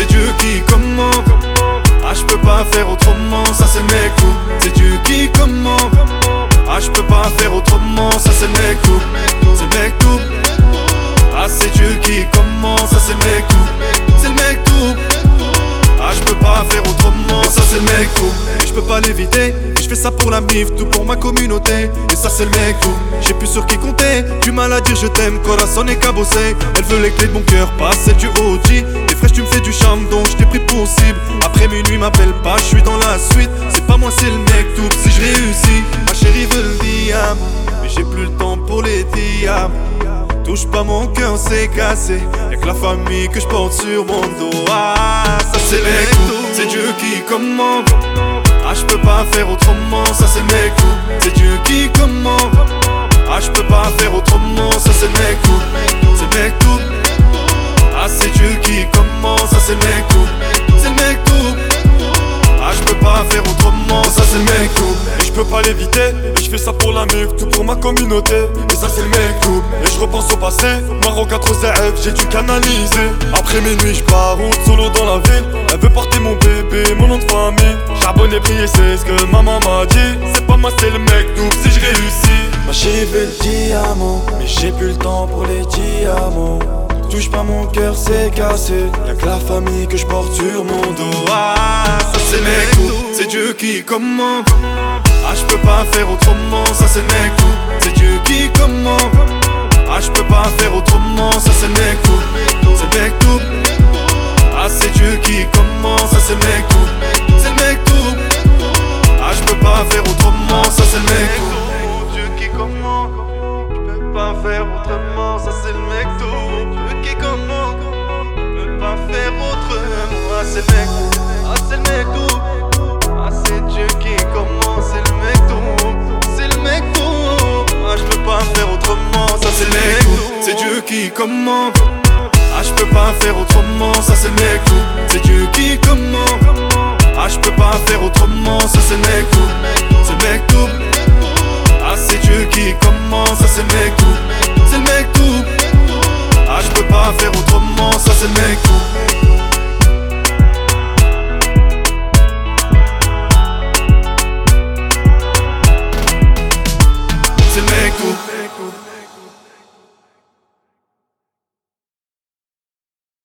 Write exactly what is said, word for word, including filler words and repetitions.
c'est Dieu qui commande. Ah, je peux pas faire autrement, ça c'est le mec tout. C'est Dieu qui commande. Ah, je peux pas faire autrement, ça c'est le mec tout. C'est le mec tout. Ah, c'est Dieu qui commande, ça c'est le mec tout. C'est le mec tout. Ah, je peux pas faire autrement, ça c'est le mec tout. Et je peux pas l'éviter, et je fais ça pour la mif, tout pour ma communauté. Et ça c'est le mec tout. J'ai plus sur qui compter, du mal à dire je t'aime, corazon est cabossé. Elle veut les clés de mon cœur, pas celle du O G. Les fraîches tu me fais du charme, donc je t'ai pris pour cible. Après minuit m'appelle pas, je suis dans la suite. C'est pas moi c'est le mec tout, si je réussis. Ma chérie veut le diable, mais j'ai plus le temps pour les diables. Touche pas mon cœur, c'est cassé. Y'a que la famille que je porte sur mon dos. Ah, ça c'est le mec tout. C'est Dieu qui commande. Ah, je peux pas faire autrement, ça c'est le mec tout. C'est Dieu qui commande. Ah, je peux pas faire autrement, ça c'est le mec tout. C'est le mec tout. Ah, c'est Dieu qui commande, ça c'est le mec tout. C'est le mec tout. Ah, je peux pas faire autrement, ça c'est le mec tout. Et je peux pas l'éviter, et je fais ça pour la mif, tout pour ma communauté. Et ça c'est le mec tout. Et je repense au passé, Maroc quatre Z F, j'ai dû canaliser. Après minuit je pars route solo dans la ville. Elle veut porter mon bébé, mon nom de famille. Charbonne et prier, c'est ce que maman m'a dit. C'est pas moi c'est le mec tout, si je réussis. Ma chérie veut le diamant, mais j'ai plus le temps pour les diamants. Touche pas mon cœur, c'est cassé. Y'a que la famille que je porte sur mon dos. Ah, ça c'est le mec tout. C'est Dieu qui commande. Ah, je peux pas faire autrement, ça c'est le mec tout. C'est Dieu qui commande. Ah, je peux pas faire autrement, ça c'est le mec tout. C'est le mec tout. Ah, c'est Dieu qui commande, ça c'est le mec tout. C'est le mec tout. Ah, je peux pas faire autrement, ça c'est le mec tout. Dieu qui commande. Je peux pas faire autrement, ça c'est le mec tout. Dieu qui commande. Je peux pas faire autrement, ah c'est le mec tout. Ah c'est le mec tout. Ah c'est Dieu qui commande, c'est le mec tout. C'est le mec tout. Ah je peux pas faire autrement, ça c'est le mec tout. C'est Dieu qui commande. Ah je peux pas faire autrement, ça c'est le mec tout. C'est Dieu qui commande.